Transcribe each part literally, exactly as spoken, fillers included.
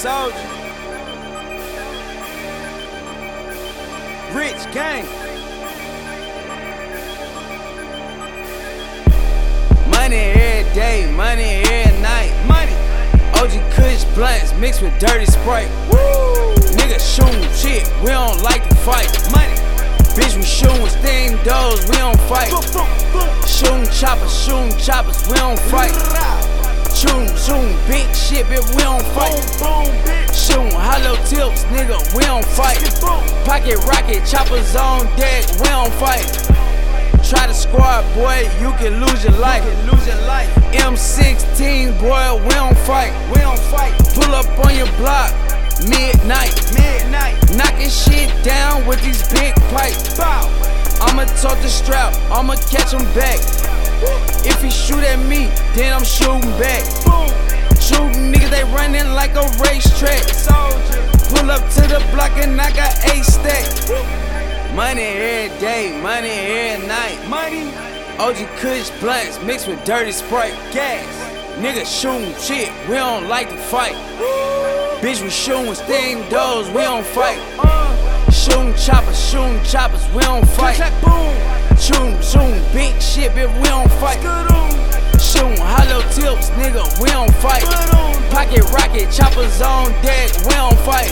Soldier. Rich gang. Money every day, money every night. Money. O G Kush blunts mixed with dirty Sprite. Woo! Niggas shooting shit, we don't like to fight. Money. Bitch, we shooting sting doors, we don't fight. Shooting choppers, shooting choppers, we don't fight. Shooting, shooting big shit, bitch, we don't fight. Shooting hollow tips, nigga, we don't fight. Pocket rocket, choppers on deck, we don't fight. Try to squad, boy, you can lose your life. Lose your life. M sixteen, boy, we don't fight. We don't fight. Pull up on your block, midnight. Midnight. Knocking shit down with these big pipes. Bow. I'ma talk the strap, I'ma catch him back. If he shoot at me, then I'm shooting back. Boom. Shooting niggas, they running like a racetrack. Soldier. Pull up to the block and I got eight stacks. Money every day, money every night. Money. O G Kush blunts mixed with dirty Sprite. Gas. Niggas shooting shit, we don't like to fight. Woo. Bitch, we shooting sting doors, we don't fight. Uh. Shooting choppers, shooting choppers, we don't fight. Boom. Shooting, shooting big shit, bitch, we don't fight. Shooting hollow tips, nigga, we don't fight. Pocket rocket, choppers on deck, we don't fight.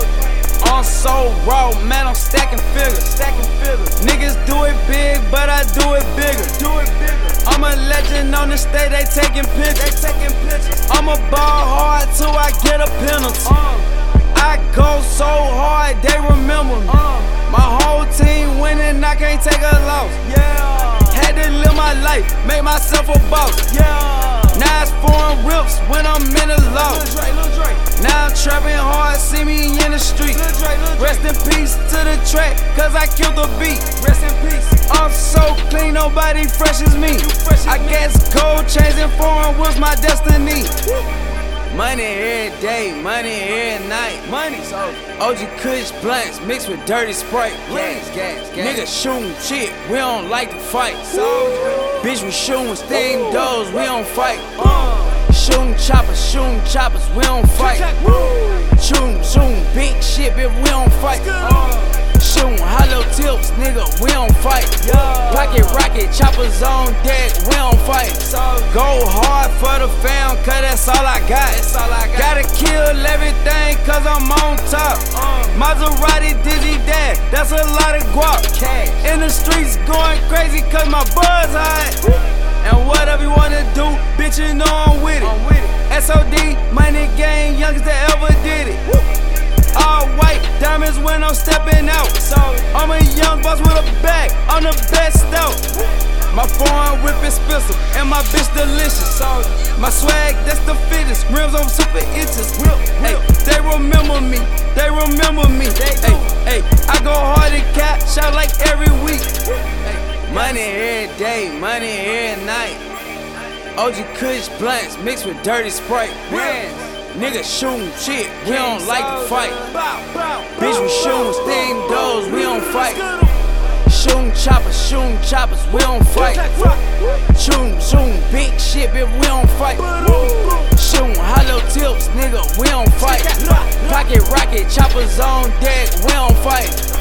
I'm so raw, man, I'm stacking figures. Stacking figures. Niggas do it big, but I do it bigger. Do it bigger. I'm a legend on the stage, they taking pictures. They taking pictures. I'ma ball hard till I get a penalty. Uh. I go so hard, they remember me. Uh. My whole team winning, I can't take a loss. Yeah. Had to live my life, make myself a boss. Yeah. Now it's foreign rips when I'm in the law. Now I'm trapping hard, see me in the street. Rest in peace to the track, cause I killed the beat. Rest in peace. I'm so clean, nobody fresh as me. I guess gold chains and foreign was my destiny. Money every day, money every night. Money. O G Kush blunts mixed with dirty Sprite. Gas, gas, gas. Niggas shooting shit, we don't like to fight. Soldier. Bitch, we shooting sting doors, we don't fight. Uh. Shooting choppers, shooting choppers, we don't fight. Shooting, shooting big shit, bitch, we don't fight. Uh. Shooting hollow tips, nigga, we don't fight. Pocket rocket, choppers on deck, we don't fight. Go hard for the fam, cause that's all I got. Gotta kill everything, cause I'm on top. Maserati Digi Dad, that's a lot of guap. In the streets going crazy, cause my buzz hot. And whatever you wanna do, bitch, you know I'm with it. S O D, money gang, youngest that ever did it. All white diamonds when I'm stepping out. I'm a young boss with a bag, I'm the best out. My foreign whip is expensive, and my bitch delicious. My swag, that's the fittest, rims on super inches. Hey, they remember me, they remember me. Hey, hey, I go hard and cap, shout like every week. Money every day, money every night. O G Kush blunts mixed with dirty Sprite. Niggas shooting shit, we don't like to fight. Bitch, we shooting sting doors, we don't fight. Shooting choppers, shooting choppers, we don't fight. Shooting, shooting big shit, bitch, we don't fight. Shooting hollow tips, nigga, we don't fight. Pocket rocket, choppers on deck, we don't fight.